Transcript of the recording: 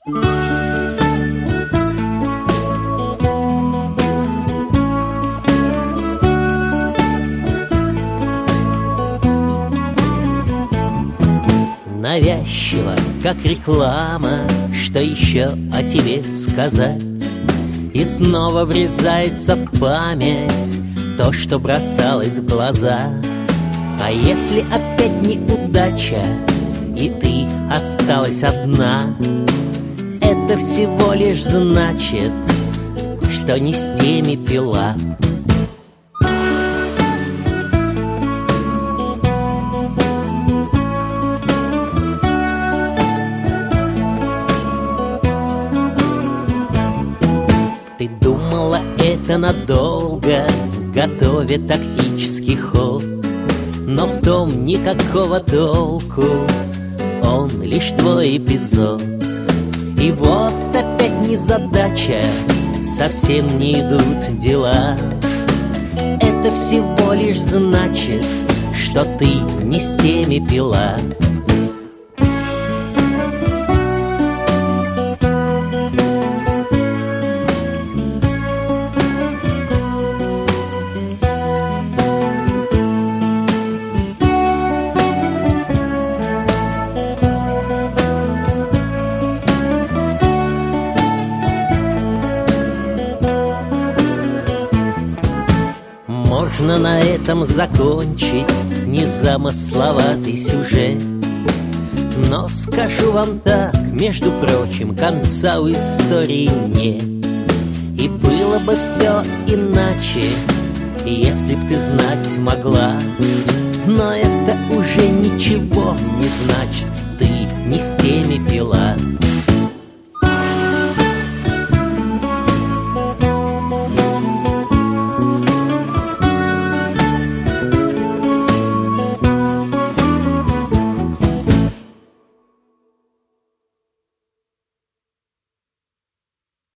Навязчиво, как реклама, что еще о тебе сказать? И снова врезается в память то, что бросалось в глаза. А если опять неудача, и ты осталась одна, это всего лишь значит, что не с теми пила. Ты думала, это надолго, готовя тактический ход, но в том никакого толку, он лишь твой эпизод. И вот опять незадача, совсем не идут дела. Это всего лишь значит, что ты не с теми пила. Можно на этом закончить незамысловатый сюжет, но скажу вам так, между прочим, конца у истории нет. И было бы все иначе, если б ты знать могла. Но это уже ничего не значит, ты не с теми пила.